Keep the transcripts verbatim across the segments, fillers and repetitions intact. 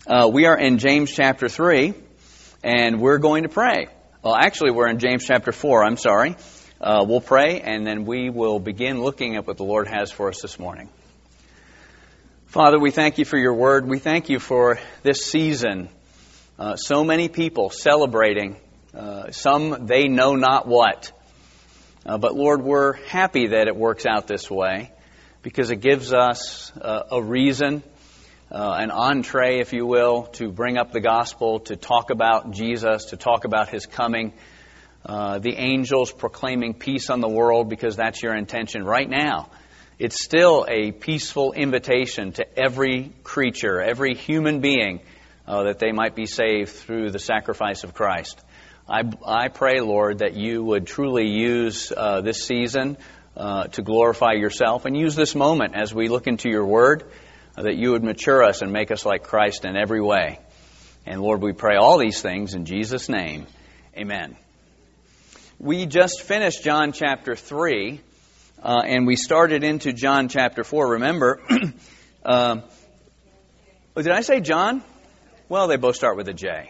Uh, we are in James chapter three, and we're going to pray. Well, actually, we're in James chapter four, I'm sorry. Uh, we'll pray, and then we will begin looking at what the Lord has for us this morning. Father, we thank you for your word. We thank you for this season. Uh, so many people celebrating, uh, some they know not what. Uh, but Lord, we're happy that it works out this way because it gives us uh, a reason, uh, an entree, if you will, to bring up the gospel, to talk about Jesus, to talk about His coming. Uh, the angels proclaiming peace on the world because that's your intention right now. It's still a peaceful invitation to every creature, every human being, uh, that they might be saved through the sacrifice of Christ. I, I pray, Lord, that you would truly use uh, this season uh, to glorify yourself and use this moment as we look into your word, uh, that you would mature us and make us like Christ in every way. And Lord, we pray all these things in Jesus' name. Amen. We just finished John chapter three, uh, and we started into John chapter four. Remember, uh, did I say John? Well, they both start with a J.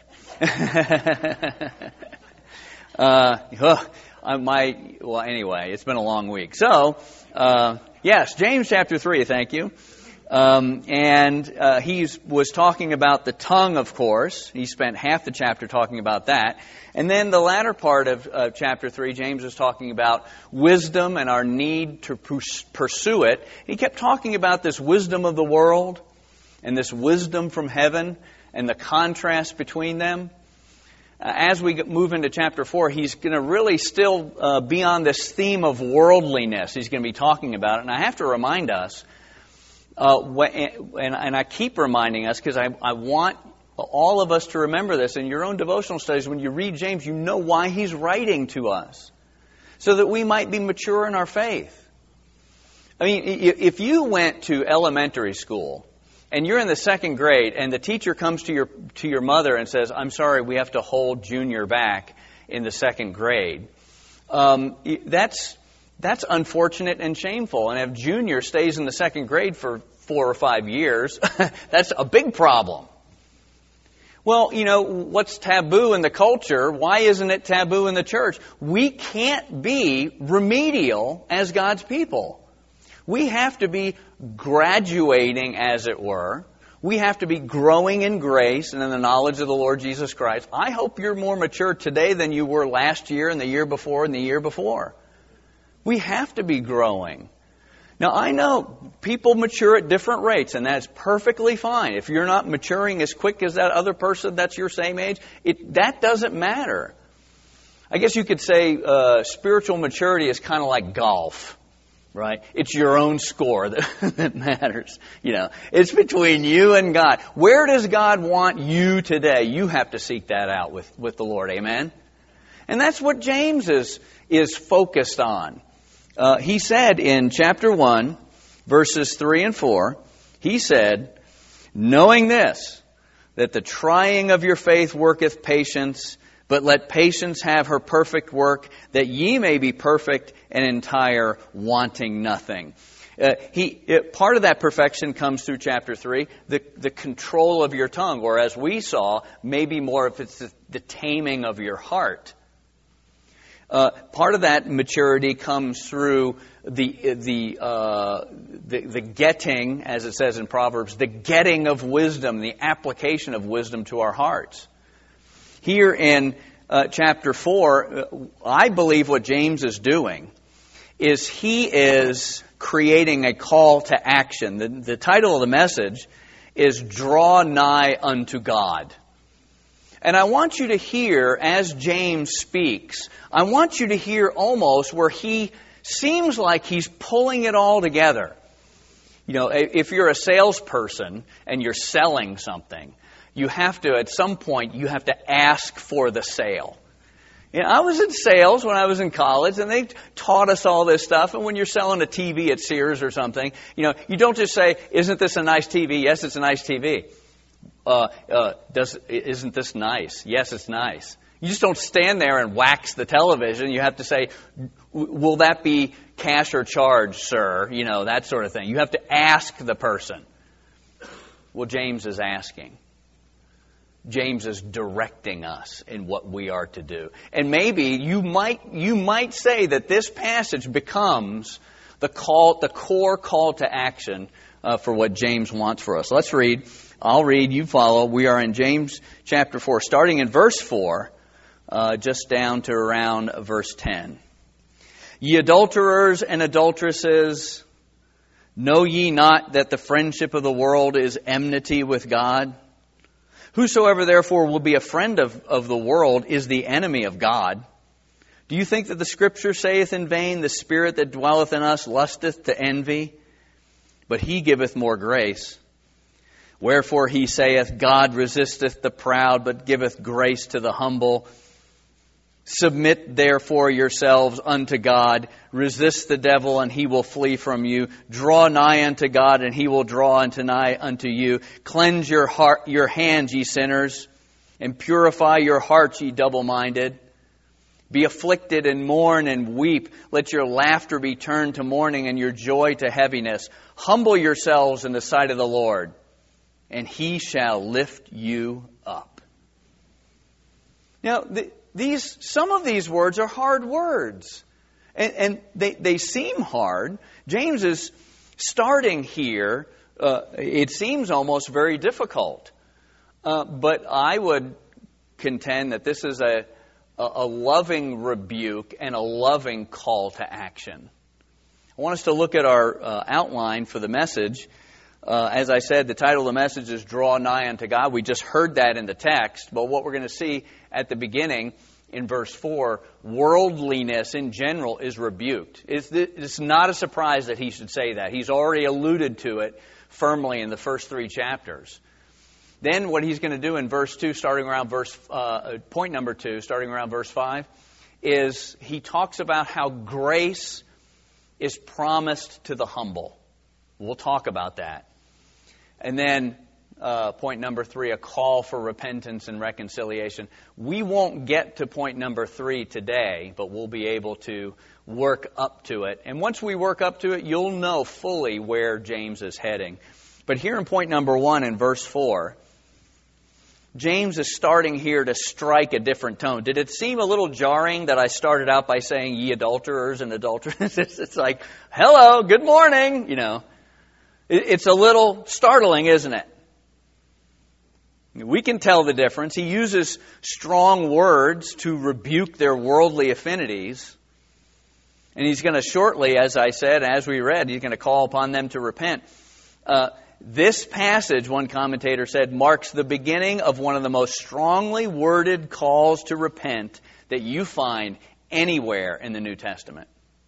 uh, ugh, my well, anyway, it's been a long week. So, uh, yes, James chapter three. Thank you. Um, and uh, he was talking about the tongue, of course. He spent half the chapter talking about that. And then the latter part of uh, chapter three, James was talking about wisdom and our need to pursue it. He kept talking about this wisdom of the world and this wisdom from heaven and the contrast between them. Uh, as we move into chapter four, he's going to really still uh, be on this theme of worldliness. He's going to be talking about it. And I have to remind us, Uh, and, and I keep reminding us because I, I want all of us to remember this. In your own devotional studies, when you read James, you know why he's writing to us. So that we might be mature in our faith. I mean, if you went to elementary school and you're in the second grade and the teacher comes to your to your mother and says, I'm sorry, we have to hold Junior back in the second grade, um, that's... That's unfortunate and shameful. And if Junior stays in the second grade for four or five years, that's a big problem. Well, you know, what's taboo in the culture? Why isn't it taboo in the church? We can't be remedial as God's people. We have to be graduating, as it were. We have to be growing in grace and in the knowledge of the Lord Jesus Christ. I hope you're more mature today than you were last year and the year before and the year before. We have to be growing. Now, I know people mature at different rates, and that's perfectly fine. If you're not maturing as quick as that other person that's your same age, it, that doesn't matter. I guess you could say uh, spiritual maturity is kind of like golf, right? It's your own score that, that matters. You know, it's between you and God. Where does God want you today? You have to seek that out with, with the Lord. Amen? And that's what James is, is focused on. Uh, he said in chapter one, verses three and four, he said, knowing this, that the trying of your faith worketh patience, but let patience have her perfect work, that ye may be perfect and entire, wanting nothing. Uh, he uh, part of that perfection comes through chapter three, the, the control of your tongue, or as we saw, maybe more if it's the, the taming of your heart. Uh, part of that maturity comes through the the, uh, the the getting, as it says in Proverbs, the getting of wisdom, the application of wisdom to our hearts. Here in uh, chapter four, I believe what James is doing is he is creating a call to action. The, the title of the message is Draw Nigh Unto God. And I want you to hear, as James speaks, I want you to hear almost where he seems like he's pulling it all together. You know, if you're a salesperson and you're selling something, you have to, at some point, you have to ask for the sale. You know, I was in sales when I was in college, and they taught us all this stuff. And when you're selling a T V at Sears or something, you know, you don't just say, isn't this a nice T V? Yes, it's a nice T V. Uh, uh, does, isn't this nice? Yes, it's nice. You just don't stand there and wax the television. You have to say, will that be cash or charge, sir? You know, that sort of thing. You have to ask the person. Well, James is asking. James is directing us in what we are to do. And maybe you might you might say that this passage becomes the call, the core call to action uh, for what James wants for us. Let's read. I'll read. You follow. We are in James chapter four, starting in verse four, uh, just down to around verse ten. Ye adulterers and adulteresses, know ye not that the friendship of the world is enmity with God? Whosoever therefore will be a friend of, of the world is the enemy of God. Do you think that the Scripture saith in vain, the Spirit that dwelleth in us lusteth to envy? But he giveth more grace. Wherefore he saith, God resisteth the proud, but giveth grace to the humble. Submit therefore yourselves unto God. Resist the devil, and he will flee from you. Draw nigh unto God, and he will draw unto nigh unto you. Cleanse your heart, your hands, ye sinners, and purify your hearts, ye double-minded. Be afflicted and mourn and weep. Let your laughter be turned to mourning and your joy to heaviness. Humble yourselves in the sight of the Lord, and he shall lift you up. Now, the These, some of these words are hard words, and, and they, they seem hard. James is starting here, uh, it seems almost very difficult. Uh, but I would contend that this is a, a, a loving rebuke and a loving call to action. I want us to look at our uh, outline for the message. Uh, as I said, the title of the message is Draw Nigh Unto God. We just heard that in the text, but what we're going to see at the beginning in verse four, worldliness in general is rebuked. It's, it's not a surprise that he should say that. He's already alluded to it firmly in the first three chapters. Then what he's going to do in verse two, starting around verse, uh, point number two, starting around verse five, is he talks about how grace is promised to the humble. We'll talk about that. And then uh, point number three, a call for repentance and reconciliation. We won't get to point number three today, but we'll be able to work up to it. And once we work up to it, you'll know fully where James is heading. But here in point number one in verse four, James is starting here to strike a different tone. Did it seem a little jarring that I started out by saying ye adulterers and adulteresses? It's like, hello, good morning, you know. It's a little startling, isn't it? We can tell the difference. He uses strong words to rebuke their worldly affinities. And he's going to shortly, as I said, as we read, he's going to call upon them to repent. Uh, this passage, one commentator said, marks the beginning of one of the most strongly worded calls to repent that you find anywhere in the New Testament.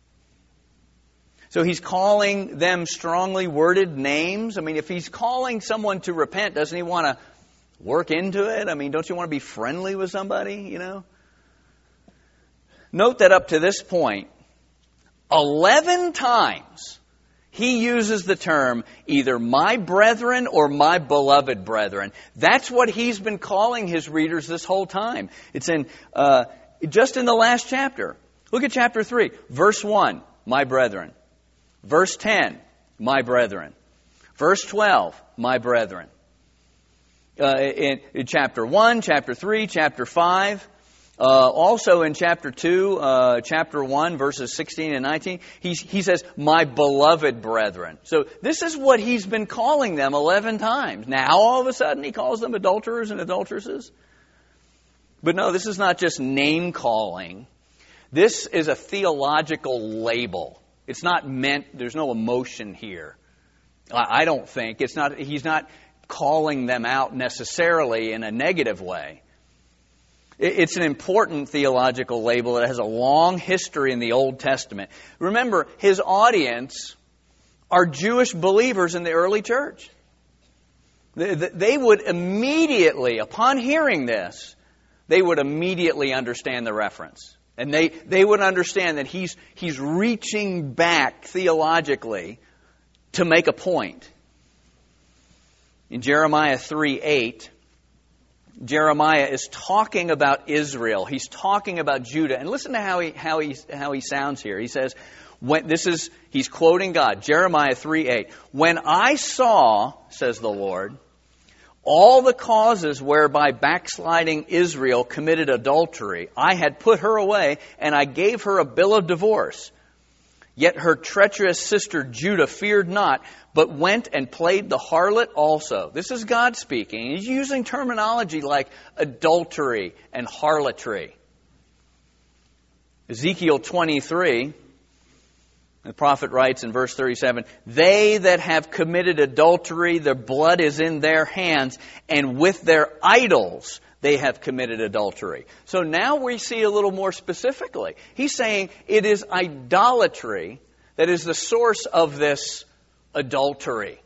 So he's calling them strongly worded names. I mean, if he's calling someone to repent, doesn't he want to work into it? I mean, don't you want to be friendly with somebody, you know? Note that up to this point, eleven times he uses the term either my brethren or my beloved brethren. That's what he's been calling his readers this whole time. It's in uh, just in the last chapter. Look at chapter three, verse one, my brethren. Verse ten, my brethren. Verse twelve, my brethren. Uh, in, in chapter one, chapter three, chapter five. Uh, also in chapter two, uh, chapter one, verses sixteen and nineteen, he, he says, my beloved brethren. So this is what he's been calling them eleven times. Now all of a sudden he calls them adulterers and adulteresses. But no, this is not just name calling. This is a theological label. It's not meant, there's no emotion here. I don't think. It's not. He's not calling them out necessarily in a negative way. It's an important theological label that has a long history in the Old Testament. Remember, his audience are Jewish believers in the early church. They would immediately, upon hearing this, they would immediately understand the reference. And they, they would understand that he's, he's reaching back theologically to make a point. In Jeremiah three eight, Jeremiah is talking about Israel. He's talking about Judah. And listen to how he how he how he sounds here. He says, when this is he's quoting God, Jeremiah three eight. When I saw, says the Lord, all the causes whereby backsliding Israel committed adultery, I had put her away, and I gave her a bill of divorce. Yet her treacherous sister Judah feared not, but went and played the harlot also. This is God speaking. He's using terminology like adultery and harlotry. Ezekiel twenty-three, the prophet writes in verse thirty-seven, they that have committed adultery, their blood is in their hands, and with their idols they have committed adultery. So now we see a little more specifically. He's saying it is idolatry that is the source of this adultery.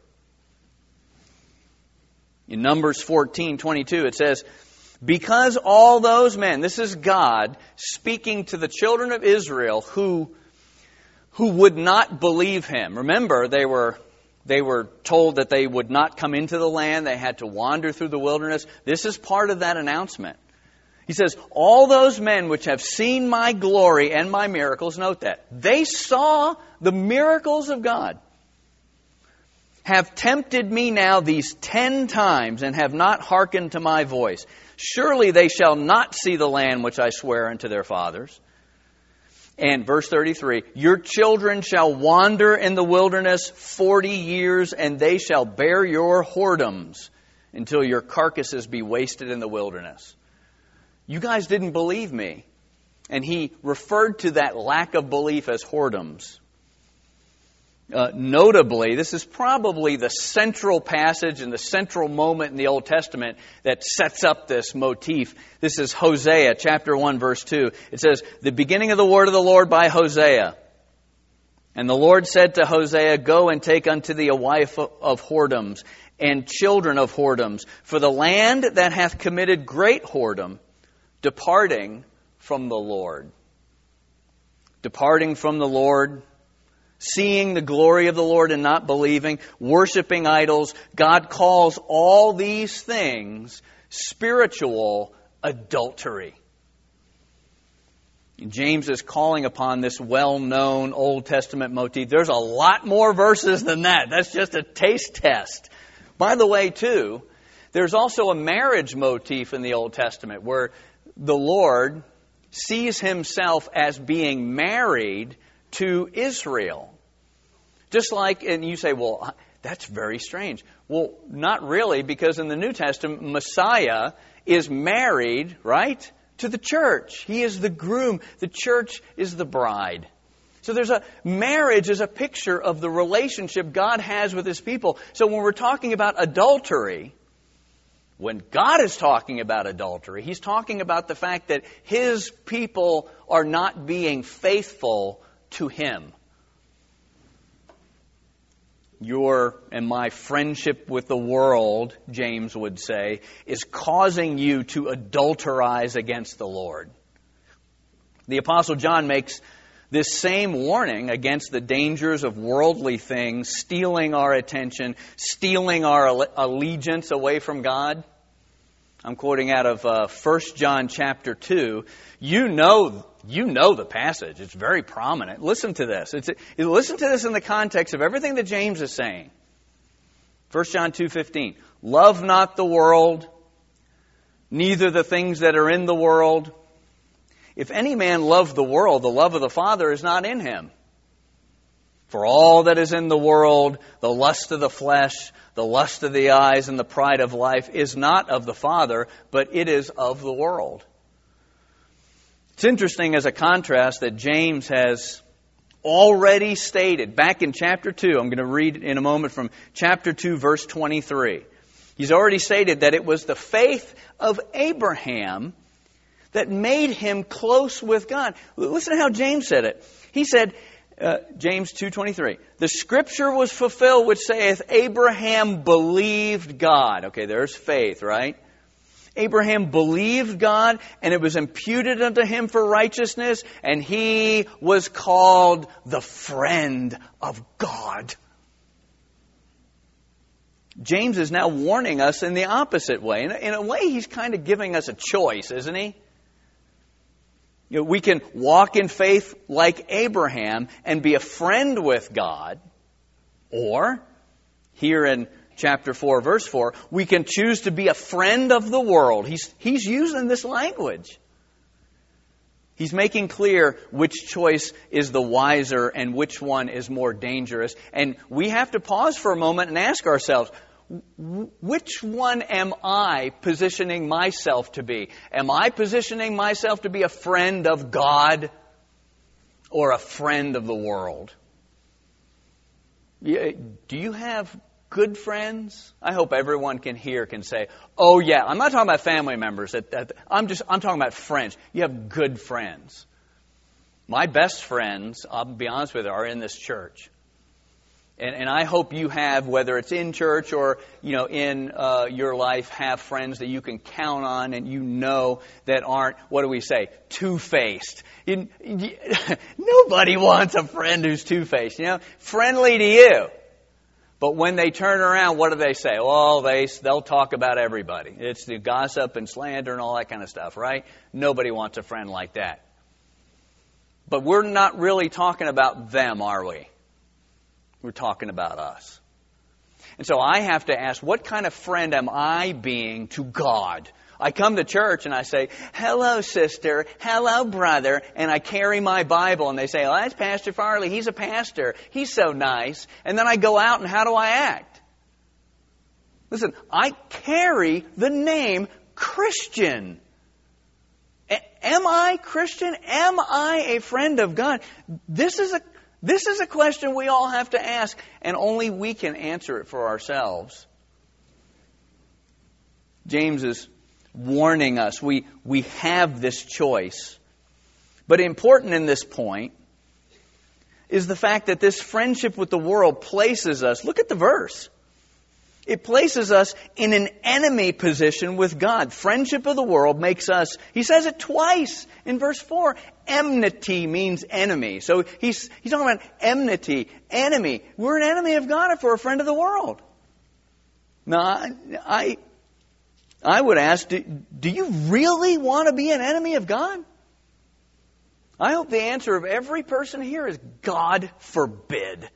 In Numbers fourteen twenty-two it says, because all those men, this is God speaking to the children of Israel who who would not believe him. Remember, they were they were told that they would not come into the land. They had to wander through the wilderness. This is part of that announcement. He says, all those men which have seen my glory and my miracles, note that, they saw the miracles of God, have tempted me now these ten times and have not hearkened to my voice. Surely they shall not see the land which I swear unto their fathers. And verse thirty-three, your children shall wander in the wilderness forty years, and they shall bear your whoredoms until your carcasses be wasted in the wilderness. You guys didn't believe me. And he referred to that lack of belief as whoredoms. Uh, notably, this is probably the central passage and the central moment in the Old Testament that sets up this motif. This is Hosea chapter one verse two. It says, the beginning of the word of the Lord by Hosea. And the Lord said to Hosea, go and take unto thee a wife of whoredoms and children of whoredoms, for the land that hath committed great whoredom, departing from the Lord. Departing from the Lord, seeing the glory of the Lord and not believing, worshiping idols. God calls all these things spiritual adultery. And James is calling upon this well-known Old Testament motif. There's a lot more verses than that. That's just a taste test. By the way, too, there's also a marriage motif in the Old Testament where the Lord sees himself as being married to Israel. Just like, and you say, well, that's very strange. Well, not really, because in the New Testament, Messiah is married, right, to the church. He is the groom. The church is the bride. So there's a marriage is a picture of the relationship God has with his people. So when we're talking about adultery, when God is talking about adultery, he's talking about the fact that his people are not being faithful to him. Your and my friendship with the world, James would say, is causing you to adulterize against the Lord. The Apostle John makes this same warning against the dangers of worldly things, stealing our attention, stealing our allegiance away from God. I'm quoting out of uh, First John chapter two. You know, you know the passage. It's very prominent. Listen to this. It's, listen to this in the context of everything that James is saying. First John two fifteen. Love not the world, neither the things that are in the world. If any man love the world, the love of the Father is not in him. For all that is in the world, the lust of the flesh, the lust of the eyes, and the pride of life is not of the Father, but it is of the world. It's interesting as a contrast that James has already stated back in chapter two. I'm going to read in a moment from chapter two, verse twenty-three. He's already stated that it was the faith of Abraham that made him close with God. Listen to how James said it. He said, uh, James two twenty-three, the scripture was fulfilled which saith, Abraham believed God. Okay, there's faith, right? Abraham believed God, and it was imputed unto him for righteousness, and he was called the friend of God. James is now warning us in the opposite way. In a, in a way, he's kind of giving us a choice, isn't he? You know, we can walk in faith like Abraham and be a friend with God, or here in chapter four, verse four. We can choose to be a friend of the world. He's, he's using this language. He's making clear which choice is the wiser and which one is more dangerous. And we have to pause for a moment and ask ourselves, which one am I positioning myself to be? Am I positioning myself to be a friend of God or a friend of the world? Do you have good friends? I hope everyone can hear, can say, oh yeah, I'm not talking about family members. I'm just, I'm talking about friends. You have good friends. My best friends, I'll be honest with you, are in this church. And, and I hope you have, whether it's in church or, you know, in uh, your life, have friends that you can count on and you know that aren't, what do we say, two-faced. You, you, nobody wants a friend who's two-faced, you know, friendly to you. But when they turn around, what do they say? Well, they, they'll talk about everybody. It's the gossip and slander and all that kind of stuff, right? Nobody wants a friend like that. But we're not really talking about them, are we? We're talking about us. And so I have to ask, what kind of friend am I being to God? I come to church and I say, hello, sister, hello, brother, and I carry my Bible and they say, oh, that's Pastor Farley, he's a pastor, he's so nice. And then I go out and how do I act? Listen, I carry the name Christian. A- am I Christian? Am I a friend of God? This is a This is a question we all have to ask, and only we can answer it for ourselves. James is warning us. We, we have this choice. But important in this point is the fact that this friendship with the world places us, look at the verse. It places us in an enemy position with God. Friendship of the world makes us, he says it twice in verse four, enmity means enemy. So he's, he's talking about enmity, enemy. We're an enemy of God if we're a friend of the world. Now, I, I, I would ask, do, do you really want to be an enemy of God? I hope the answer of every person here is God forbid.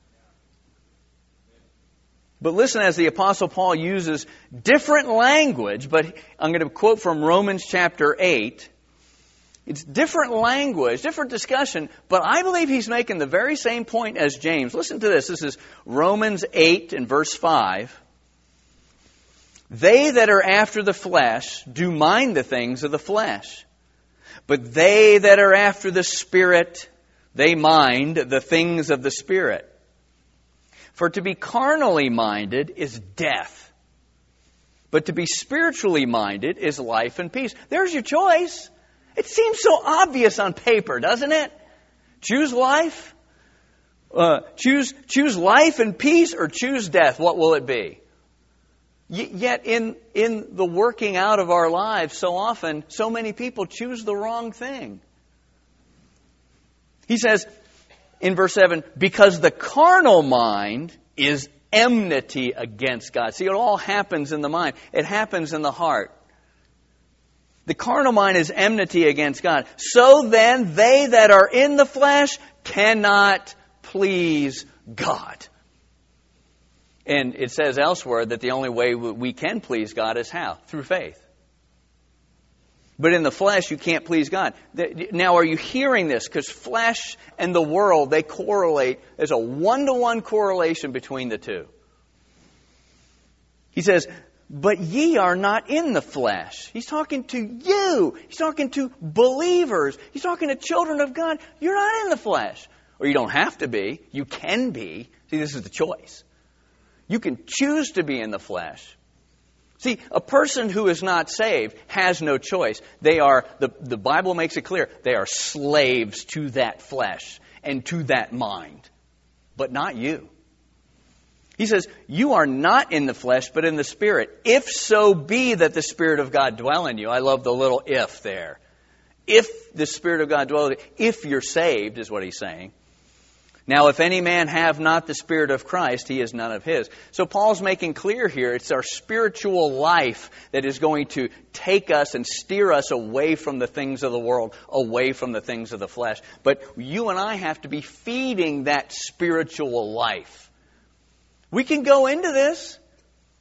But listen as the Apostle Paul uses different language, but I'm going to quote from Romans chapter eight. It's different language, different discussion, but I believe he's making the very same point as James. Listen to this. This is Romans eight and verse five. They that are after the flesh do mind the things of the flesh, but they that are after the Spirit, they mind the things of the Spirit. For to be carnally minded is death, but to be spiritually minded is life and peace. There's your choice. It seems so obvious on paper, doesn't it? Choose life, uh, choose choose life and peace, or choose death. What will it be? Y- yet in in the working out of our lives, so often, so many people choose the wrong thing. He says, in verse seven, because the carnal mind is enmity against God. See, it all happens in the mind. It happens in the heart. The carnal mind is enmity against God. So then, they that are in the flesh cannot please God. And it says elsewhere that the only way we can please God is how? Through faith. But in the flesh, you can't please God. Now, are you hearing this? Because flesh and the world, they correlate. There's a one-to-one correlation between the two. He says, but ye are not in the flesh. He's talking to you. He's talking to believers. He's talking to children of God. You're not in the flesh. Or you don't have to be. You can be. See, this is the choice. You can choose to be in the flesh. See, a person who is not saved has no choice. They are, the, the Bible makes it clear, they are slaves to that flesh and to that mind. But not you. He says, you are not in the flesh, but in the Spirit. If so be that the Spirit of God dwell in you. I love the little if there. If the Spirit of God dwells in you, if you're saved, is what he's saying. Now, if any man have not the Spirit of Christ, he is none of his. So Paul's making clear here, it's our spiritual life that is going to take us and steer us away from the things of the world, away from the things of the flesh. But you and I have to be feeding that spiritual life. We can go into this.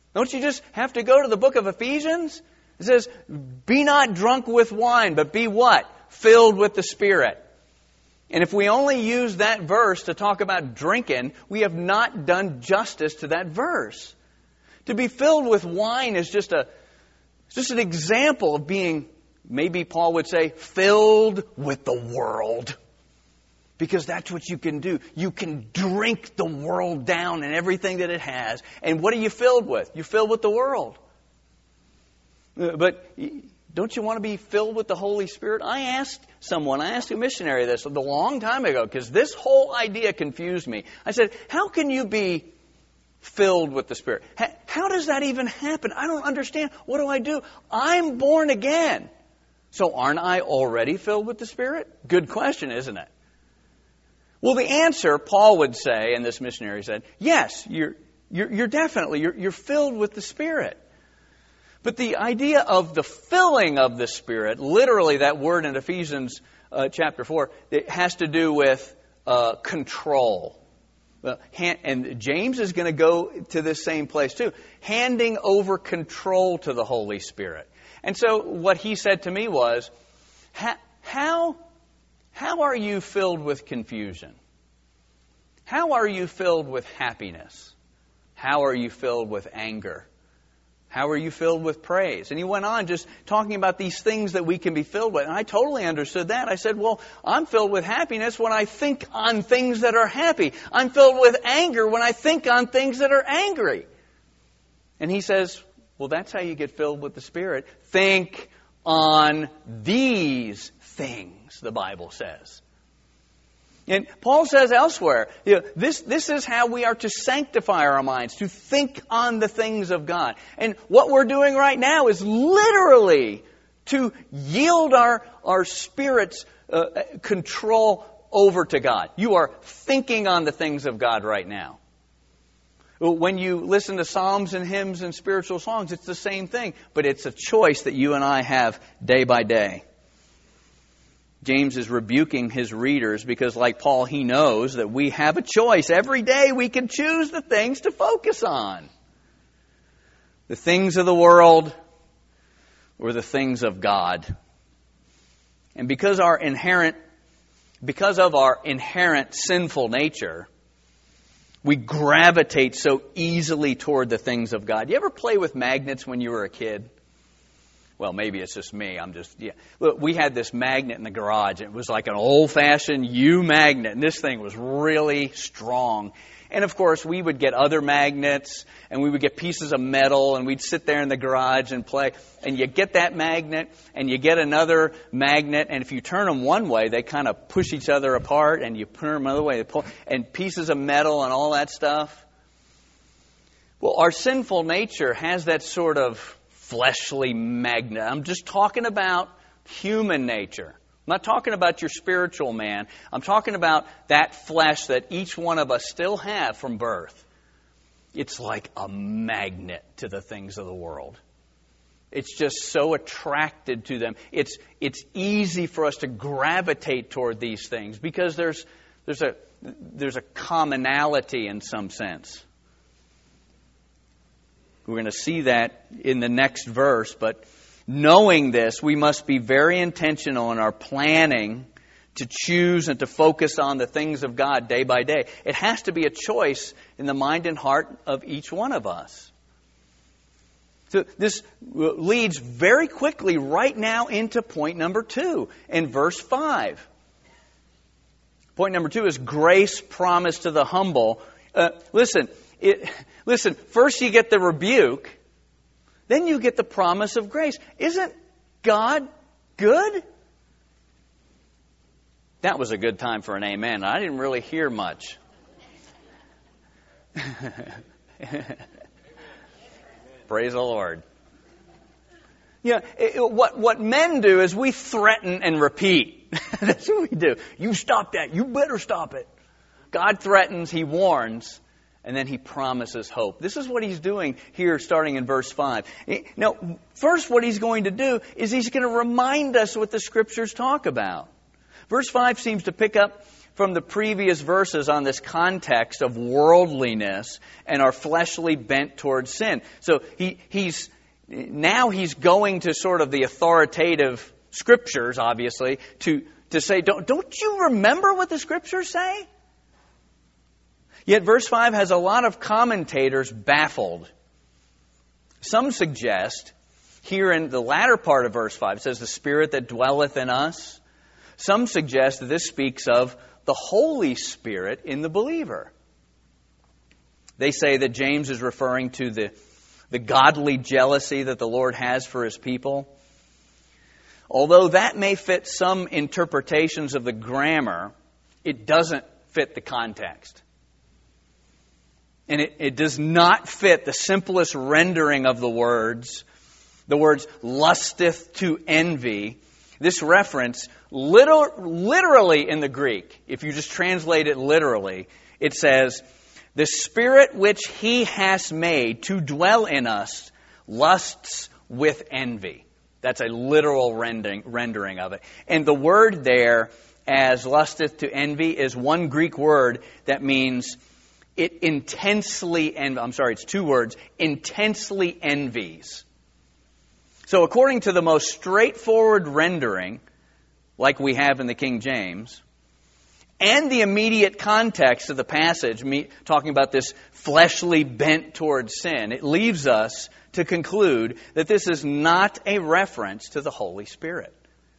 Don't you just have to go to the book of Ephesians? It says, be not drunk with wine, but be what? Filled with the Spirit. And if we only use that verse to talk about drinking, we have not done justice to that verse. To be filled with wine is just a just an example of being, maybe Paul would say, filled with the world. Because that's what you can do. You can drink the world down and everything that it has. And what are you filled with? You're filled with the world. But don't you want to be filled with the Holy Spirit? I asked someone, I asked a missionary this a long time ago, because this whole idea confused me. I said, how can you be filled with the Spirit? How does that even happen? I don't understand. What do I do? I'm born again. So aren't I already filled with the Spirit? Good question, isn't it? Well, the answer, Paul would say, and this missionary said, yes, you're you're, you're definitely, you're, you're filled with the Spirit. But the idea of the filling of the Spirit, literally that word in Ephesians uh, chapter four, it has to do with uh, control. Well, hand, and James is going to go to this same place too, handing over control to the Holy Spirit. And so what he said to me was, how... How are you filled with confusion? How are you filled with happiness? How are you filled with anger? How are you filled with praise? And he went on just talking about these things that we can be filled with. And I totally understood that. I said, well, I'm filled with happiness when I think on things that are happy. I'm filled with anger when I think on things that are angry. And he says, well, that's how you get filled with the Spirit. Think on these things, the Bible says. And Paul says elsewhere, you know, this, this is how we are to sanctify our minds, to think on the things of God. And what we're doing right now is literally to yield our, our spirit's uh, control over to God. You are thinking on the things of God right now. When you listen to psalms and hymns and spiritual songs, it's the same thing, but it's a choice that you and I have day by day. James is rebuking his readers because, like Paul, he knows that we have a choice. Every day we can choose the things to focus on. The things of the world or the things of God. And because our inherent, because of our inherent sinful nature, we gravitate so easily toward the things of God. You ever play with magnets when you were a kid? Well, maybe it's just me. I'm just, yeah. Look, we had this magnet in the garage. It was like an old-fashioned U magnet, and this thing was really strong. And, of course, we would get other magnets, and we would get pieces of metal, and we'd sit there in the garage and play. And you get that magnet, and you get another magnet, and if you turn them one way, they kind of push each other apart, and you turn them another way, they pull, and pieces of metal and all that stuff. Well, our sinful nature has that sort of fleshly magnet. I'm just talking about human nature. I'm not talking about your spiritual man. I'm talking about that flesh that each one of us still have from birth. It's like a magnet to the things of the world. It's just so attracted to them. It's it's easy for us to gravitate toward these things because there's there's a there's a commonality in some sense. We're going to see that in the next verse, but knowing this, we must be very intentional in our planning to choose and to focus on the things of God day by day. It has to be a choice in the mind and heart of each one of us. So this leads very quickly right now into point number two in verse five. Point number two is grace promised to the humble. Uh, listen, it... Listen, first you get the rebuke, then you get the promise of grace. Isn't God good? That was a good time for an amen. I didn't really hear much. Praise the Lord. Yeah, it, what, what men do is we threaten and repeat. That's what we do. You stop that. You better stop it. God threatens, He warns. And then He promises hope. This is what He's doing here starting in verse five. Now, first what He's going to do is He's going to remind us what the Scriptures talk about. Verse five seems to pick up from the previous verses on this context of worldliness and our fleshly bent towards sin. So he, he's now he's going to sort of the authoritative Scriptures, obviously, to, to say, don't, don't you remember what the Scriptures say? Yet verse five has a lot of commentators baffled. Some suggest, here in the latter part of verse five, it says, the Spirit that dwelleth in us. Some suggest that this speaks of the Holy Spirit in the believer. They say that James is referring to the, the godly jealousy that the Lord has for His people. Although that may fit some interpretations of the grammar, it doesn't fit the context. And it, it does not fit the simplest rendering of the words. The words lusteth to envy. This reference, liter- literally in the Greek, if you just translate it literally, it says, the Spirit which He has made to dwell in us lusts with envy. That's a literal rendering, rendering of it. And the word there, as lusteth to envy, is one Greek word that means it intensely, en- I'm sorry, it's two words, intensely envies. So according to the most straightforward rendering, like we have in the King James, and the immediate context of the passage, me, talking about this fleshly bent towards sin, it leaves us to conclude that this is not a reference to the Holy Spirit.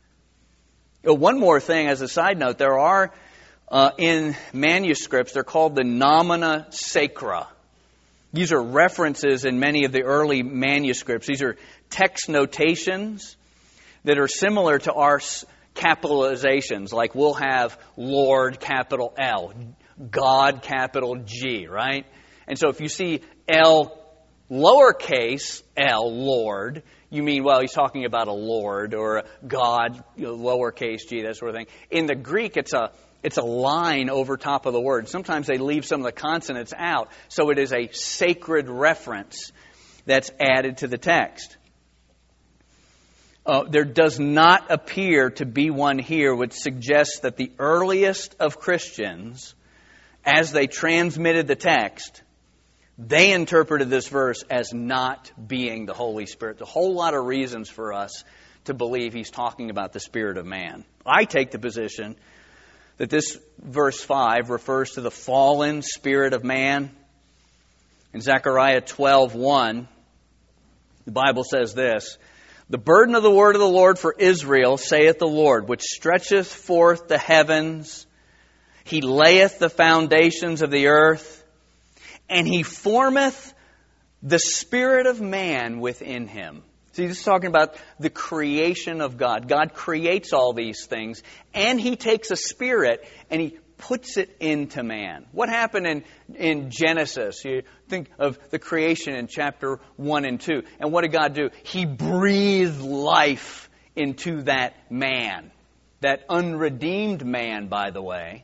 One more thing as a side note, there are uh, in manuscripts, they're called the nomina sacra. These are references in many of the early manuscripts. These are text notations that are similar to our capitalizations, like we'll have Lord, capital L, God, capital G, right? And so if you see L, lowercase L, Lord, you mean, well, he's talking about a Lord or a God, you know, lowercase G, that sort of thing. In the Greek, it's a it's a line over top of the word. Sometimes they leave some of the consonants out, so it is a sacred reference that's added to the text. Uh, there does not appear to be one here which suggests that the earliest of Christians, as they transmitted the text, they interpreted this verse as not being the Holy Spirit. There's a whole lot of reasons for us to believe he's talking about the spirit of man. I take the position that this verse five refers to the fallen spirit of man. In Zechariah twelve one, the Bible says this, the burden of the word of the Lord for Israel, saith the Lord, which stretcheth forth the heavens, He layeth the foundations of the earth, and He formeth the spirit of man within him. See, this is talking about the creation of God. God creates all these things, and He takes a spirit and He puts it into man. What happened in, in Genesis? You think of the creation in chapter one and two. And what did God do? He breathed life into that man. That unredeemed man, by the way.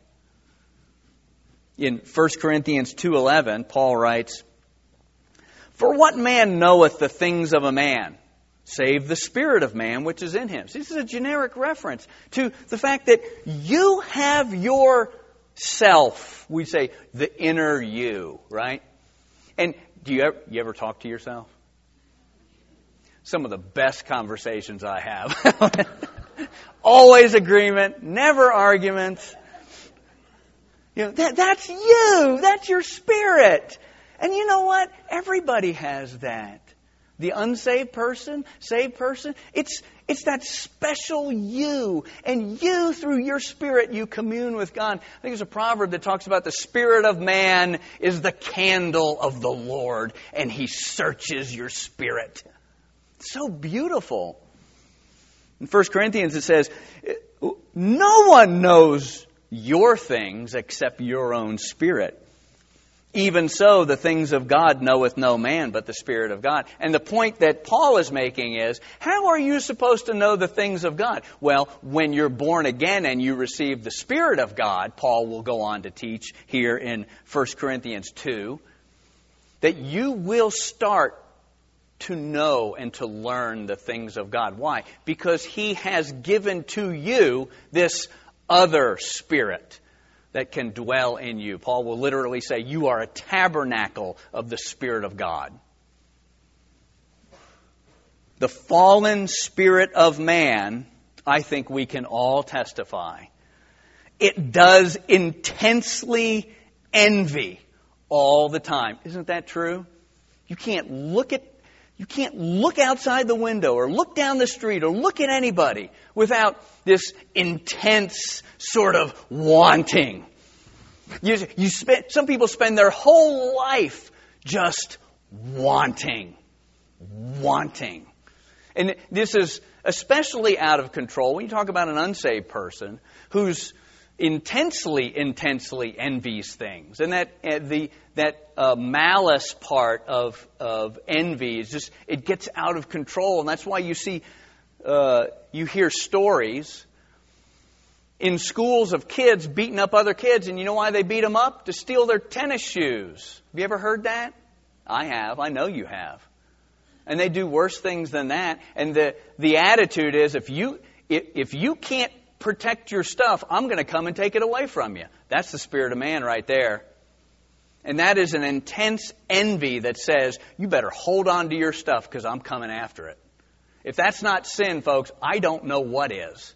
In First Corinthians two eleven, Paul writes, for what man knoweth the things of a man, save the spirit of man which is in him? See, this is a generic reference to the fact that you have your self. We say the inner you, right? And do you ever, you ever talk to yourself? Some of the best conversations I have. Always agreement, never arguments. You know, that, that's you. That's your spirit. And you know what? Everybody has that. The unsaved person, saved person, it's it's that special you. And you, through your spirit, you commune with God. I think there's a proverb that talks about the spirit of man is the candle of the Lord, and He searches your spirit. It's so beautiful. In First Corinthians it says, no one knows your things except your own spirit. Even so, the things of God knoweth no man but the Spirit of God. And the point that Paul is making is, how are you supposed to know the things of God? Well, when you're born again and you receive the Spirit of God, Paul will go on to teach here in First Corinthians two, that you will start to know and to learn the things of God. Why? Because He has given to you this other spirit that can dwell in you. Paul will literally say, you are a tabernacle of the Spirit of God. The fallen spirit of man, I think we can all testify, it does intensely envy all the time. Isn't that true? You can't look at You can't look outside the window or look down the street or look at anybody without this intense sort of wanting. You, you spend, some people spend their whole life just wanting. Wanting. And this is especially out of control when you talk about an unsaved person who's intensely, intensely envies things. And that uh, the that uh, malice part of of envy is just, it gets out of control. And that's why you see, uh, you hear stories in schools of kids beating up other kids. And you know why they beat them up? To steal their tennis shoes. Have you ever heard that? I have. I know you have. And they do worse things than that. And the the attitude is, if you if, if you can't protect your stuff, I'm going to come and take it away from you. That's the spirit of man right there. And that is an intense envy that says, you better hold on to your stuff because I'm coming after it. If that's not sin, folks, I don't know what is.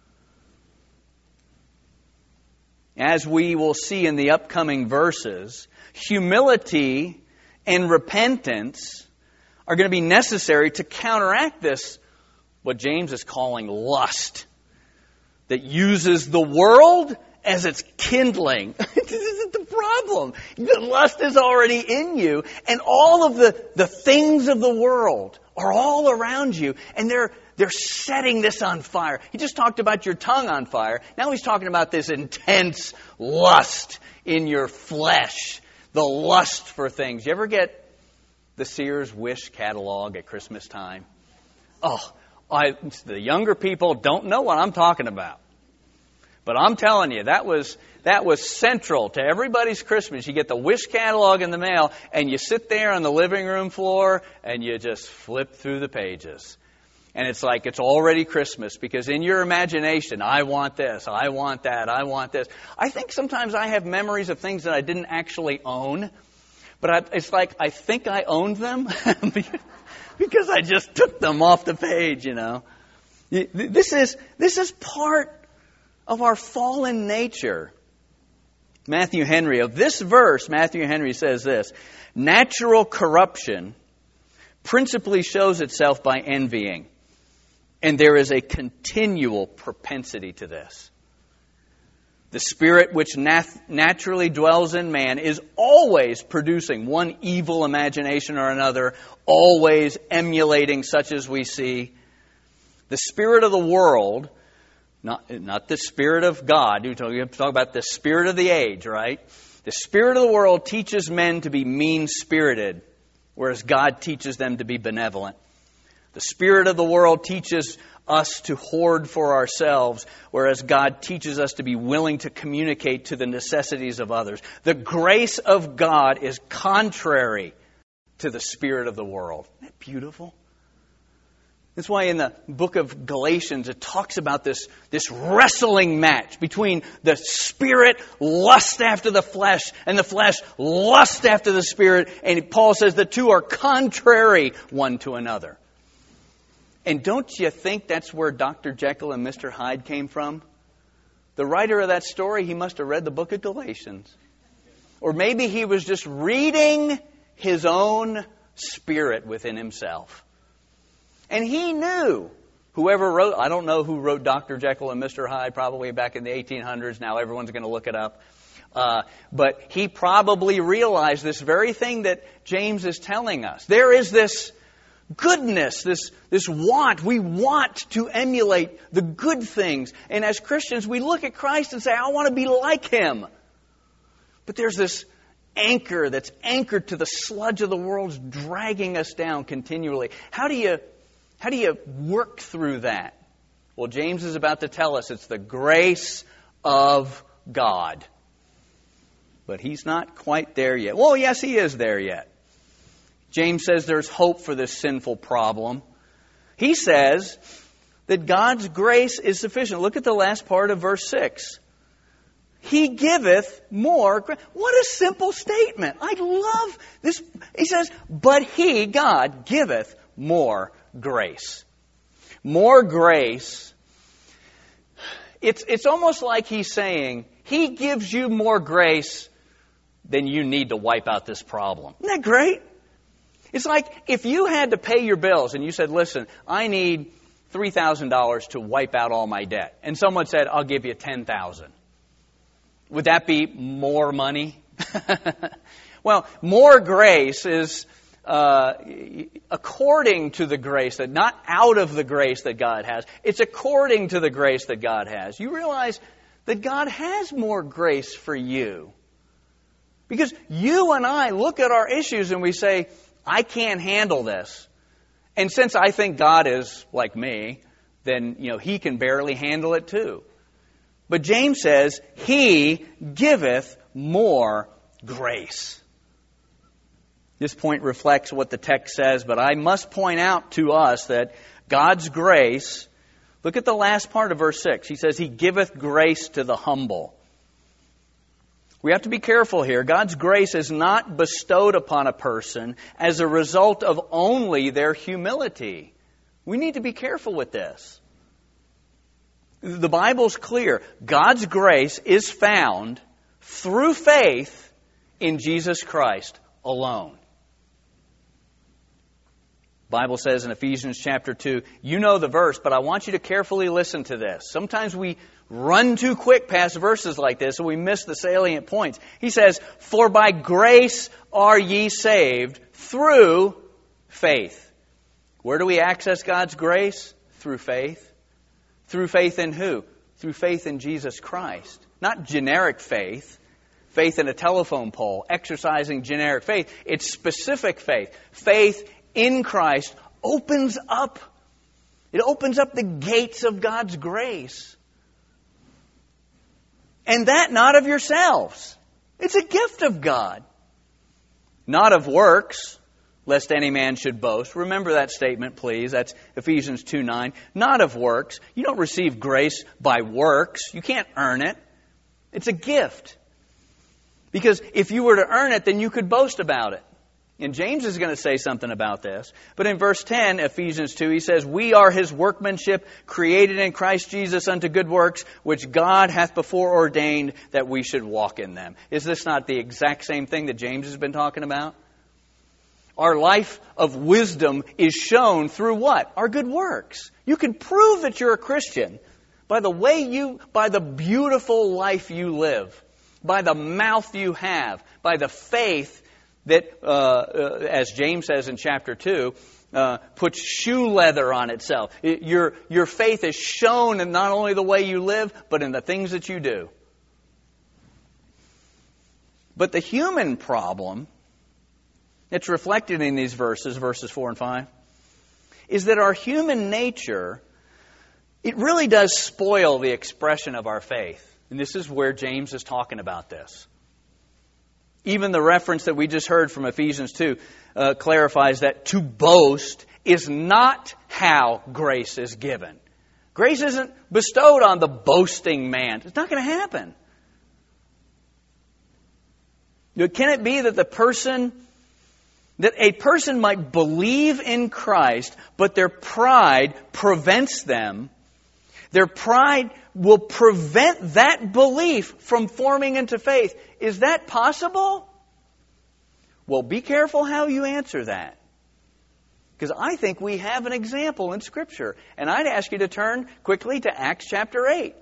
As we will see in the upcoming verses, humility and repentance are going to be necessary to counteract this, what James is calling lust, that uses the world as its kindling. This isn't the problem. The lust is already in you, and all of the, the things of the world are all around you, and they're they're setting this on fire. He just talked about your tongue on fire. Now he's talking about this intense lust in your flesh, the lust for things. You ever get the Sears Wish catalog at Christmas time? Oh, I, the younger people don't know what I'm talking about. But I'm telling you, that was that was central to everybody's Christmas. You get the Wish catalog in the mail, and you sit there on the living room floor, and you just flip through the pages. And it's like it's already Christmas, because in your imagination, I want this, I want that, I want this. I think sometimes I have memories of things that I didn't actually own, but I, it's like I think I owned them because I just took them off the page, you know. This is this is part of our fallen nature. Matthew Henry, of this verse, Matthew Henry says this: natural corruption principally shows itself by envying, and there is a continual propensity to this. The spirit which nat- naturally dwells in man is always producing one evil imagination or another, always emulating such as we see. The spirit of the world, Not, not the Spirit of God. You have to talk about the spirit of the age, right? The spirit of the world teaches men to be mean-spirited, whereas God teaches them to be benevolent. The spirit of the world teaches us to hoard for ourselves, whereas God teaches us to be willing to communicate to the necessities of others. The grace of God is contrary to the spirit of the world. Isn't that beautiful? That's why in the book of Galatians it talks about this, this wrestling match between the spirit lust after the flesh and the flesh lust after the spirit. And Paul says the two are contrary one to another. And don't you think that's where Doctor Jekyll and Mister Hyde came from? The writer of that story, he must have read the book of Galatians. Or maybe he was just reading his own spirit within himself. And he knew, whoever wrote, I don't know who wrote Doctor Jekyll and Mister Hyde, probably back in the eighteen hundreds. Now everyone's going to look it up. Uh, but he probably realized this very thing that James is telling us. There is this goodness, this, this want. We want to emulate the good things. And as Christians, we look at Christ and say, I want to be like Him. But there's this anchor that's anchored to the sludge of the world, dragging us down continually. How do you... How do you work through that? Well, James is about to tell us it's the grace of God. But he's not quite there yet. Well, yes, he is there yet. James says there's hope for this sinful problem. He says that God's grace is sufficient. Look at the last part of verse six. He giveth more grace. What a simple statement. I love this. He says, but He, God, giveth more grace. More grace. It's, it's almost like He's saying, He gives you more grace than you need to wipe out this problem. Isn't that great? It's like if you had to pay your bills and you said, listen, I need three thousand dollars to wipe out all my debt. And someone said, I'll give you ten thousand dollars. Would that be more money? Well, more grace is uh, according to the grace, that not out of the grace that God has. It's according to the grace that God has. You realize that God has more grace for you. Because you and I look at our issues and we say, I can't handle this. And since I think God is like me, then, you know, He can barely handle it too. But James says, He giveth more grace. This point reflects what the text says, but I must point out to us that God's grace, look at the last part of verse six. He says, He giveth grace to the humble. We have to be careful here. God's grace is not bestowed upon a person as a result of only their humility. We need to be careful with this. The Bible's clear. God's grace is found through faith in Jesus Christ alone. The Bible says in Ephesians chapter two, you know the verse, but I want you to carefully listen to this. Sometimes we run too quick past verses like this and we miss the salient points. He says, for by grace are ye saved through faith. Where do we access God's grace? Through faith. Through faith in who? Through faith in Jesus Christ. Not generic faith. Faith in a telephone pole. Exercising generic faith. It's specific faith. Faith in Christ opens up. It opens up the gates of God's grace. And that not of yourselves. It's a gift of God. Not of works, lest any man should boast. Remember that statement, please. That's Ephesians two nine. Not of works. You don't receive grace by works. You can't earn it. It's a gift. Because if you were to earn it, then you could boast about it. And James is going to say something about this. But in verse ten, Ephesians two, he says, we are His workmanship, created in Christ Jesus unto good works, which God hath before ordained that we should walk in them. Is this not the exact same thing that James has been talking about? Our life of wisdom is shown through what? Our good works. You can prove that you're a Christian by the way you, by the beautiful life you live, by the mouth you have, by the faith that, uh, uh, as James says in chapter two, uh, puts shoe leather on itself. It, your, your faith is shown in not only the way you live, but in the things that you do. But the human problem, it's reflected in these verses, verses four and five, is that our human nature, it really does spoil the expression of our faith. And this is where James is talking about this. Even the reference that we just heard from Ephesians two uh, clarifies that to boast is not how grace is given. Grace isn't bestowed on the boasting man. It's not going to happen. You know, can it be that the person, that a person might believe in Christ, but their pride prevents them? Their pride will prevent that belief from forming into faith. Is that possible? Well, be careful how you answer that. Because I think we have an example in Scripture. And I'd ask you to turn quickly to Acts chapter eight.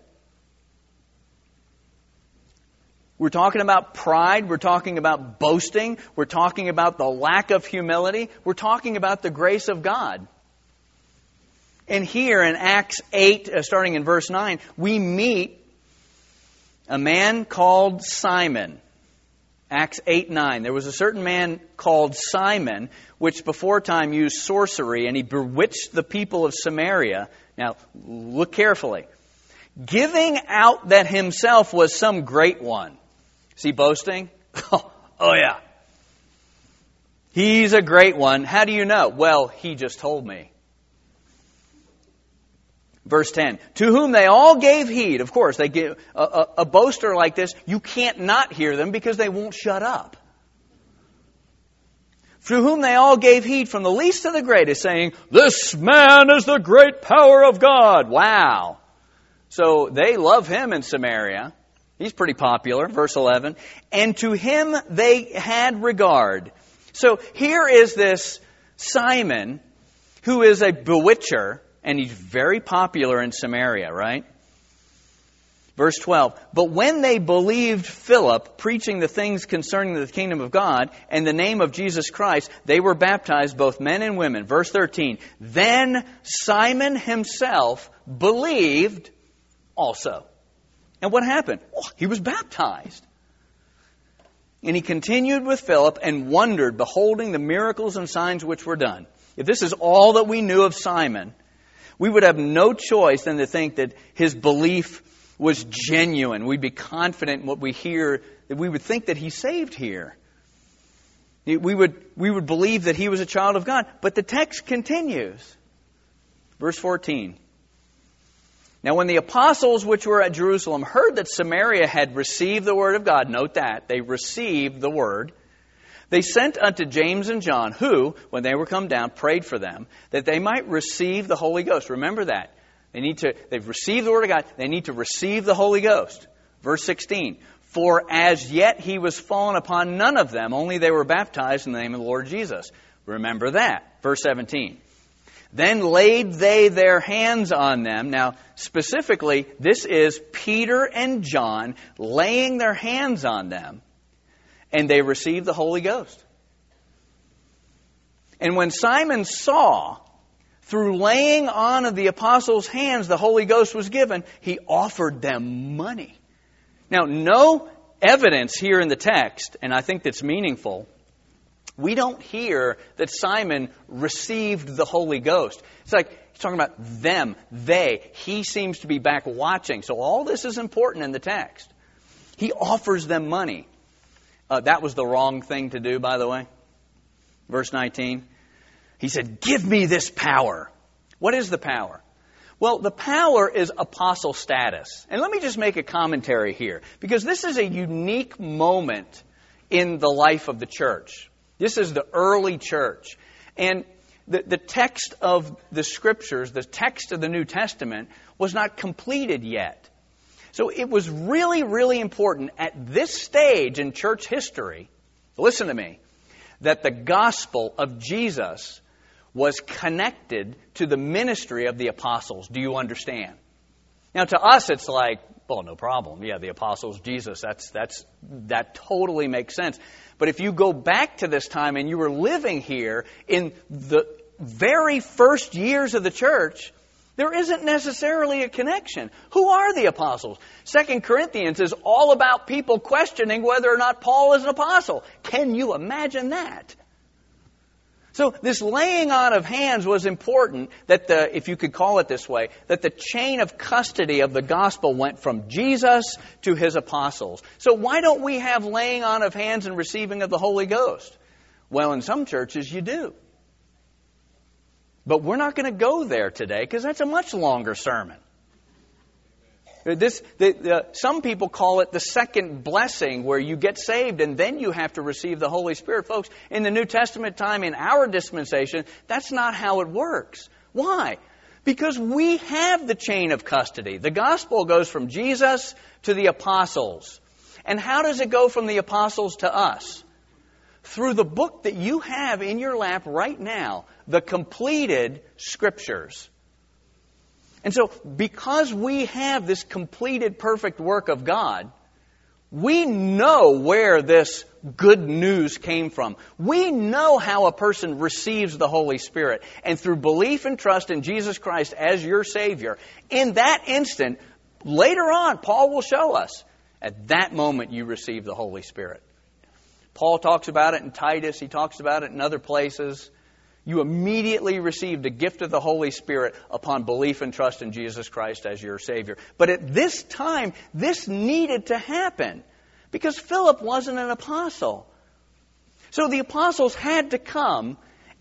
We're talking about pride. We're talking about boasting. We're talking about the lack of humility. We're talking about the grace of God. And here in Acts eight, uh, starting in verse nine, we meet a man called Simon. Acts eight nine. There was a certain man called Simon, which before time used sorcery, and he bewitched the people of Samaria. Now, look carefully. Giving out that himself was some great one. Is he boasting? Oh, oh yeah. He's a great one. How do you know? Well, he just told me. Verse ten, to whom they all gave heed. Of course, they give a, a, a boaster like this, you can't not hear them because they won't shut up. To whom they all gave heed from the least to the greatest, saying, this man is the great power of God. Wow. So they love him in Samaria. He's pretty popular. Verse eleven. And to him they had regard. So here is this Simon who is a bewitcher, and he's very popular in Samaria, right? Verse twelve, but when they believed Philip preaching the things concerning the kingdom of God and the name of Jesus Christ, they were baptized, both men and women. Verse thirteen, then Simon himself believed also. And what happened? Oh, he was baptized. And he continued with Philip and wondered, beholding the miracles and signs which were done. If this is all that we knew of Simon, we would have no choice than to think that his belief was genuine. We'd be confident in what we hear, that we would think that he's saved here. We would, we would believe that he was a child of God. But the text continues. Verse fourteen. Now when the apostles which were at Jerusalem heard that Samaria had received the word of God, note that, they received the word, they sent unto James and John, who, when they were come down, prayed for them, that they might receive the Holy Ghost. Remember that. They need to, they've received the Word of God. They need to receive the Holy Ghost. Verse sixteen. For as yet he was fallen upon none of them, only they were baptized in the name of the Lord Jesus. Remember that. Verse seventeen. Then laid they their hands on them. Now, specifically, this is Peter and John laying their hands on them, and they received the Holy Ghost. And when Simon saw, through laying on of the apostles' hands, the Holy Ghost was given, he offered them money. Now, no evidence here in the text, and I think that's meaningful. We don't hear that Simon received the Holy Ghost. It's like he's talking about them, they. He seems to be back watching. So all this is important in the text. He offers them money. Uh, that was the wrong thing to do, by the way. Verse nineteen. He said, give me this power. What is the power? Well, the power is apostle status. And let me just make a commentary here, because this is a unique moment in the life of the church. This is the early church. And the, the text of the Scriptures, the text of the New Testament, was not completed yet. So it was really, really important at this stage in church history, listen to me, that the gospel of Jesus was connected to the ministry of the apostles. Do you understand? Now, to us, it's like, well, no problem. Yeah, the apostles, Jesus, that's that's that totally makes sense. But if you go back to this time and you were living here in the very first years of the church, there isn't necessarily a connection. Who are the apostles? Second Corinthians is all about people questioning whether or not Paul is an apostle. Can you imagine that? So this laying on of hands was important, that the, if you could call it this way, that the chain of custody of the gospel went from Jesus to his apostles. So why don't we have laying on of hands and receiving of the Holy Ghost? Well, in some churches you do. But we're not going to go there today because that's a much longer sermon. This, the, the, some people call it the second blessing, where you get saved and then you have to receive the Holy Spirit. Folks, in the New Testament time, in our dispensation, that's not how it works. Why? Because we have the chain of custody. The gospel goes from Jesus to the apostles. And how does it go from the apostles to us? Through the book that you have in your lap right now, the completed Scriptures. And so, because we have this completed, perfect work of God, we know where this good news came from. We know how a person receives the Holy Spirit. And through belief and trust in Jesus Christ as your Savior, in that instant, later on, Paul will show us, at that moment you receive the Holy Spirit. Paul talks about it in Titus. He talks about it in other places. You immediately received the gift of the Holy Spirit upon belief and trust in Jesus Christ as your Savior. But at this time, this needed to happen because Philip wasn't an apostle. So the apostles had to come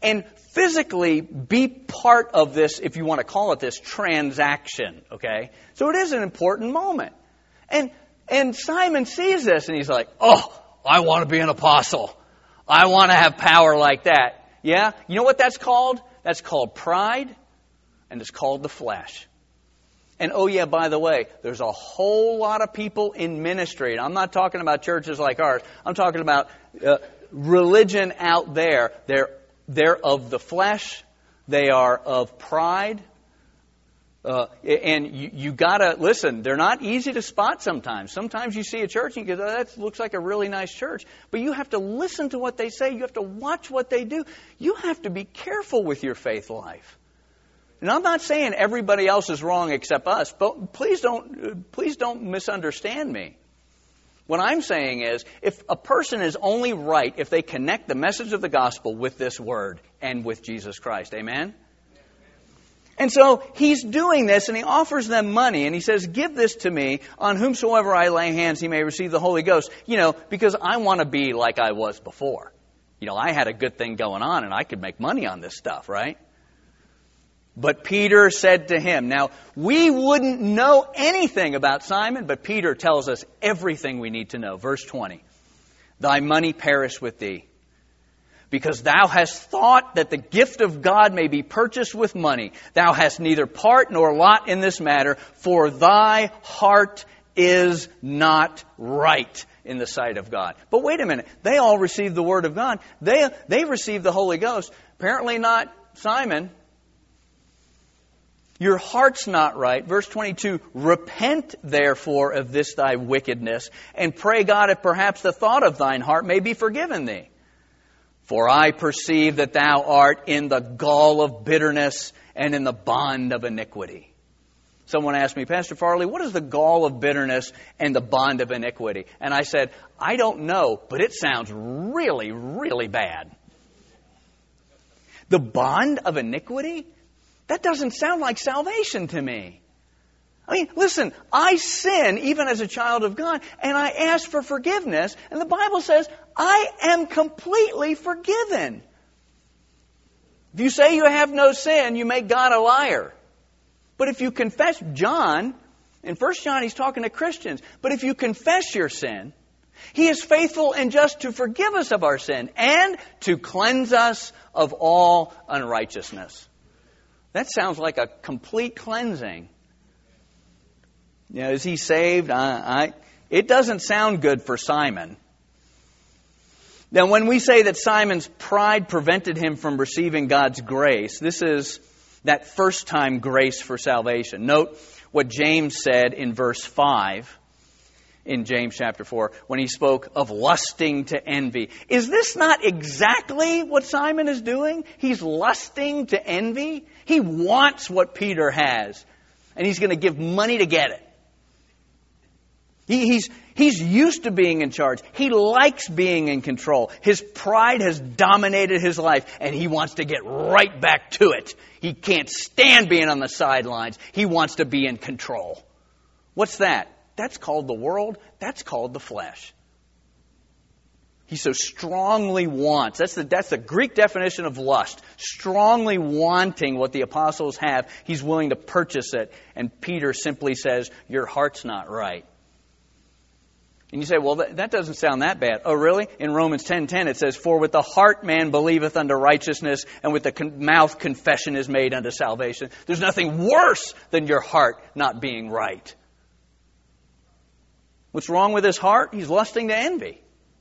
and physically be part of this, if you want to call it this, transaction, okay? So it is an important moment. And and Simon sees this and he's like, oh, I want to be an apostle. I want to have power like that. Yeah? You know what that's called? That's called pride, and it's called the flesh. And oh yeah, by the way, there's a whole lot of people in ministry, and I'm not talking about churches like ours. I'm talking about uh, religion out there. They're they're of the flesh. They are of pride. Uh, and you, you gotta listen. They're not easy to spot sometimes. Sometimes you see a church and you go, oh, "That looks like a really nice church," but you have to listen to what they say. You have to watch what they do. You have to be careful with your faith life. And I'm not saying everybody else is wrong except us, but please don't please don't misunderstand me. What I'm saying is, if a person is only right if they connect the message of the gospel with this word and with Jesus Christ. Amen? And so he's doing this, and he offers them money, and he says, give this to me, on whomsoever I lay hands he may receive the Holy Ghost. You know, because I want to be like I was before. You know, I had a good thing going on, and I could make money on this stuff, right? But Peter said to him, now, we wouldn't know anything about Simon, but Peter tells us everything we need to know. Verse twenty, thy money perish with thee, because thou hast thought that the gift of God may be purchased with money. Thou hast neither part nor lot in this matter, for thy heart is not right in the sight of God. But wait a minute, they all received the word of God. They, they received the Holy Ghost. Apparently not Simon. Your heart's not right. Verse twenty-two, repent therefore of this thy wickedness, and pray God if perhaps the thought of thine heart may be forgiven thee. For I perceive that thou art in the gall of bitterness and in the bond of iniquity. Someone asked me, Pastor Farley, what is the gall of bitterness and the bond of iniquity? And I said, I don't know, but it sounds really, really bad. The bond of iniquity? That doesn't sound like salvation to me. I mean, listen, I sin even as a child of God, and I ask for forgiveness, and the Bible says, I am completely forgiven. If you say you have no sin, you make God a liar. But if you confess, John, in First John he's talking to Christians, but if you confess your sin, He is faithful and just to forgive us of our sin and to cleanse us of all unrighteousness. That sounds like a complete cleansing. You know, is he saved? I, I, it doesn't sound good for Simon. Now, when we say that Simon's pride prevented him from receiving God's grace, this is that first time grace for salvation. Note what James said in verse five in James chapter four when he spoke of lusting to envy. Is this not exactly what Simon is doing? He's lusting to envy. He wants what Peter has, and he's going to give money to get it. He, he's, he's used to being in charge. He likes being in control. His pride has dominated his life, and he wants to get right back to it. He can't stand being on the sidelines. He wants to be in control. What's that? That's called the world. That's called the flesh. He so strongly wants. That's the, that's the Greek definition of lust. Strongly wanting what the apostles have. He's willing to purchase it. And Peter simply says, your heart's not right. And you say, well, that, that doesn't sound that bad. Oh, really? In Romans ten ten it says, for with the heart man believeth unto righteousness, and with the con- mouth confession is made unto salvation. There's nothing worse than your heart not being right. What's wrong with his heart? He's lusting to envy.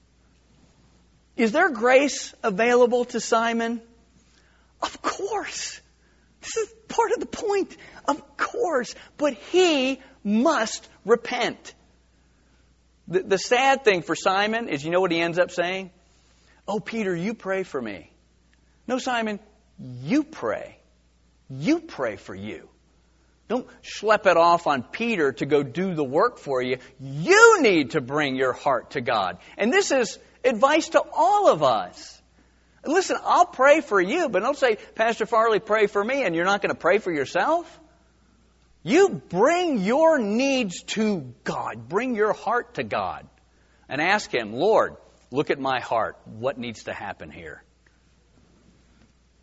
Is there grace available to Simon? Of course. This is part of the point. Of course. But he must repent. The, the sad thing for Simon is, you know what he ends up saying? Oh, Peter, you pray for me. No, Simon, you pray. You pray for you. Don't schlep it off on Peter to go do the work for you. You need to bring your heart to God. And this is advice to all of us. Listen, I'll pray for you, but don't say, Pastor Farley, pray for me, and you're not going to pray for yourself. You bring your needs to God. Bring your heart to God. And ask Him, Lord, look at my heart. What needs to happen here?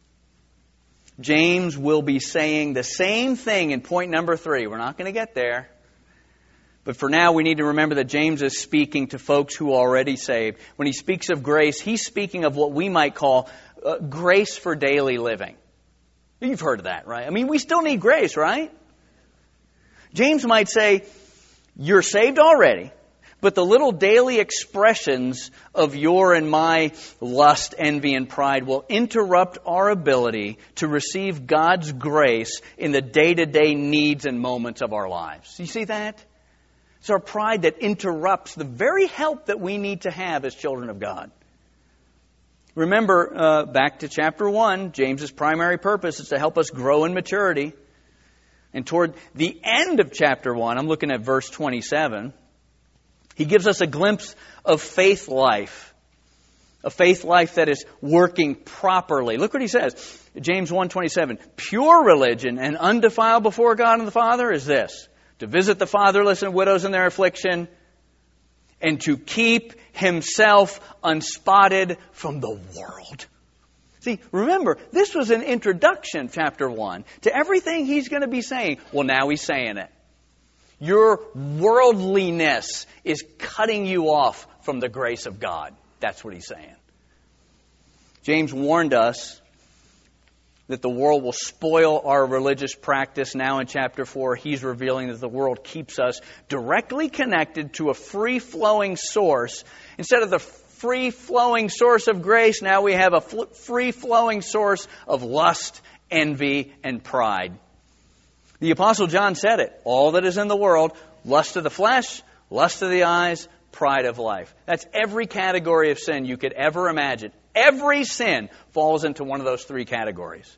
James will be saying the same thing in point number three. We're not going to get there. But for now, we need to remember that James is speaking to folks who are already saved. When he speaks of grace, he's speaking of what we might call uh, grace for daily living. You've heard of that, right? I mean, we still need grace, right? James might say, you're saved already, but the little daily expressions of your and my lust, envy, and pride will interrupt our ability to receive God's grace in the day-to-day needs and moments of our lives. You see that? It's our pride that interrupts the very help that we need to have as children of God. Remember, uh, back to chapter one, James's primary purpose is to help us grow in maturity. And toward the end of chapter one, I'm looking at verse twenty-seven, he gives us a glimpse of faith life. A faith life that is working properly. Look what he says. James one twenty-seven. Pure religion and undefiled before God and the Father is this: to visit the fatherless and widows in their affliction, and to keep himself unspotted from the world. See, remember, this was an introduction, chapter one, to everything he's going to be saying. Well, now he's saying it. Your worldliness is cutting you off from the grace of God. That's what he's saying. James warned us that the world will spoil our religious practice. Now in chapter four, he's revealing that the world keeps us directly connected to a free-flowing source. Instead of the free-flowing source of grace, now we have a free-flowing source of lust, envy, and pride. The Apostle John said it. All that is in the world, lust of the flesh, lust of the eyes, pride of life. That's every category of sin you could ever imagine. Every sin falls into one of those three categories.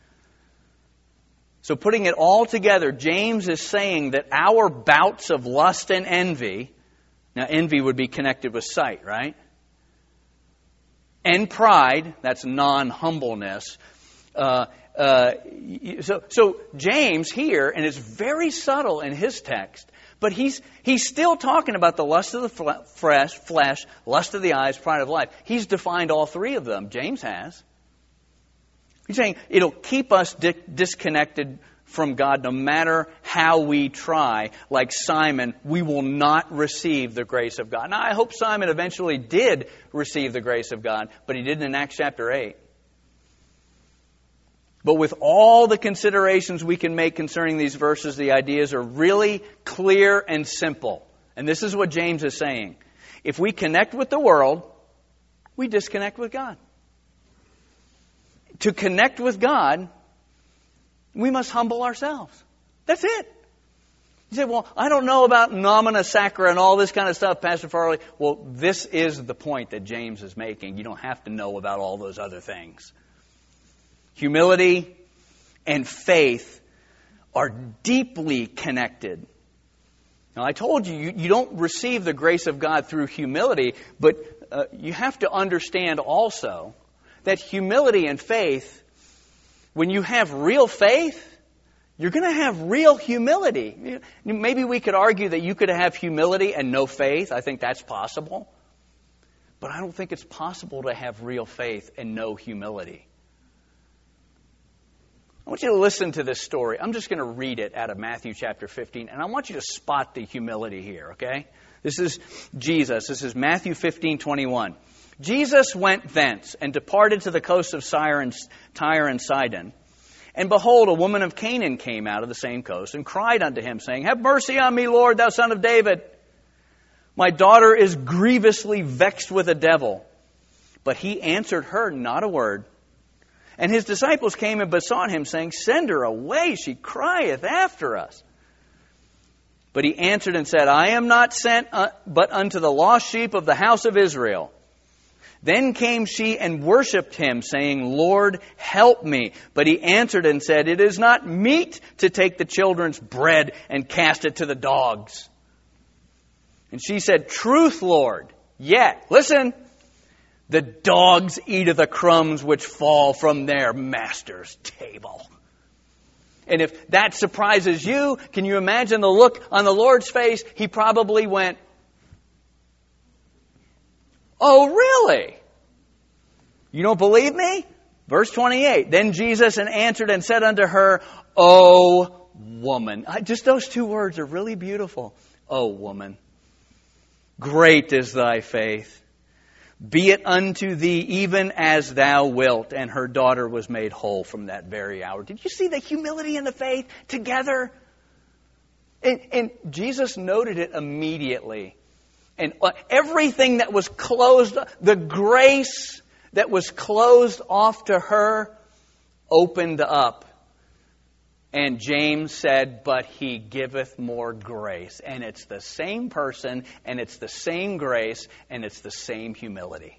So putting it all together, James is saying that our bouts of lust and envy, now envy would be connected with sight, right? And pride, that's non-humbleness. Uh, uh, so, so James here, and it's very subtle in his text, but he's he's still talking about the lust of the flesh, flesh, lust of the eyes, pride of life. He's defined all three of them. James has. He's saying it'll keep us di- disconnected from God no matter how we try. Like Simon, we will not receive the grace of God. Now, I hope Simon eventually did receive the grace of God, but he didn't in Acts chapter eight. But with all the considerations we can make concerning these verses, the ideas are really clear and simple. And this is what James is saying. If we connect with the world, we disconnect with God. To connect with God, we must humble ourselves. That's it. You say, well, I don't know about nomina sacra and all this kind of stuff, Pastor Farley. Well, this is the point that James is making. You don't have to know about all those other things. Humility and faith are deeply connected. Now, I told you, you, you don't receive the grace of God through humility, but uh, you have to understand also that humility and faith, when you have real faith, you're going to have real humility. Maybe we could argue that you could have humility and no faith. I think that's possible. But I don't think it's possible to have real faith and no humility. I want you to listen to this story. I'm just going to read it out of Matthew chapter fifteen, and I want you to spot the humility here, okay? This is Jesus. This is Matthew fifteen twenty-one. Jesus went thence and departed to the coast of Tyre and Sidon. And behold, a woman of Canaan came out of the same coast and cried unto him, saying, Have mercy on me, Lord, thou son of David. My daughter is grievously vexed with a devil. But he answered her not a word. And his disciples came and besought him, saying, Send her away, she crieth after us. But he answered and said, I am not sent uh, but unto the lost sheep of the house of Israel. Then came she and worshipped him, saying, Lord, help me. But he answered and said, It is not meet to take the children's bread and cast it to the dogs. And she said, Truth, Lord. Yet, listen, the dogs eat of the crumbs which fall from their master's table. And if that surprises you, can you imagine the look on the Lord's face? He probably went, Oh, really? You don't believe me? Verse twenty-eight, then Jesus answered and said unto her, O woman. Just those two words are really beautiful. O woman, great is thy faith. Be it unto thee even as thou wilt. And her daughter was made whole from that very hour. Did you see the humility and the faith together? And, and Jesus noted it immediately. And everything that was closed, the grace that was closed off to her, opened up. And James said, but he giveth more grace. And it's the same person, and it's the same grace, and it's the same humility.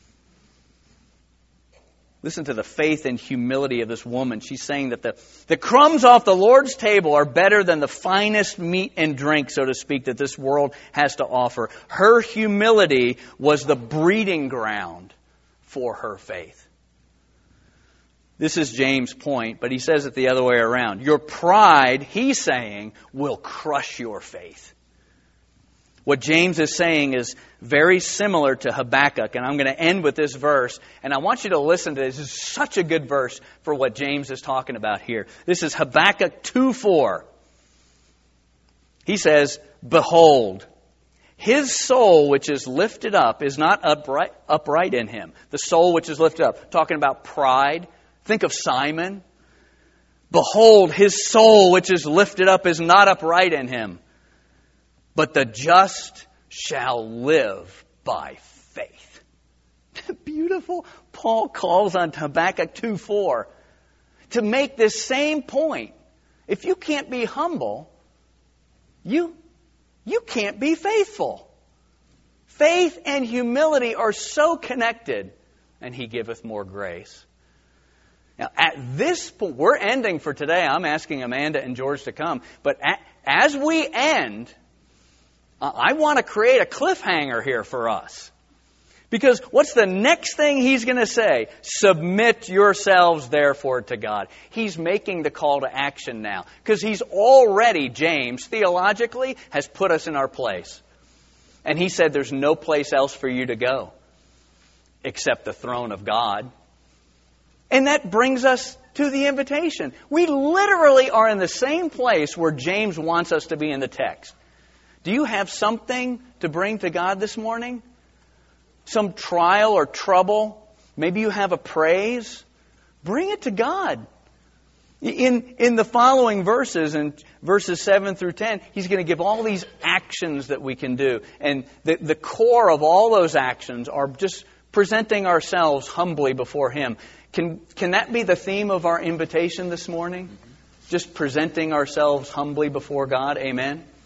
Listen to the faith and humility of this woman. She's saying that the, the crumbs off the Lord's table are better than the finest meat and drink, so to speak, that this world has to offer. Her humility was the breeding ground for her faith. This is James' point, but he says it the other way around. Your pride, he's saying, will crush your faith. What James is saying is very similar to Habakkuk, and I'm going to end with this verse, and I want you to listen to this. This is such a good verse for what James is talking about here. This is Habakkuk two four. He says, behold, his soul which is lifted up is not upright, upright in him. The soul which is lifted up. Talking about pride. Think of Simon. Behold, his soul which is lifted up is not upright in him. But the just shall live by faith. Beautiful. Paul calls on Habakkuk two four to make this same point. If you can't be humble, you, you can't be faithful. Faith and humility are so connected, and he giveth more grace. Now, at this point, we're ending for today. I'm asking Amanda and George to come. But at, as we end, uh, I want to create a cliffhanger here for us. Because what's the next thing he's going to say? Submit yourselves, therefore, to God. He's making the call to action now. Because he's already, James, theologically, has put us in our place. And he said there's no place else for you to go except the throne of God. And that brings us to the invitation. We literally are in the same place where James wants us to be in the text. Do you have something to bring to God this morning? Some trial or trouble? Maybe you have a praise? Bring it to God. In, in the following verses, in verses seven through ten, he's going to give all these actions that we can do. And the, the core of all those actions are just presenting ourselves humbly before Him. Can, can that be the theme of our invitation this morning? Just presenting ourselves humbly before God? Amen?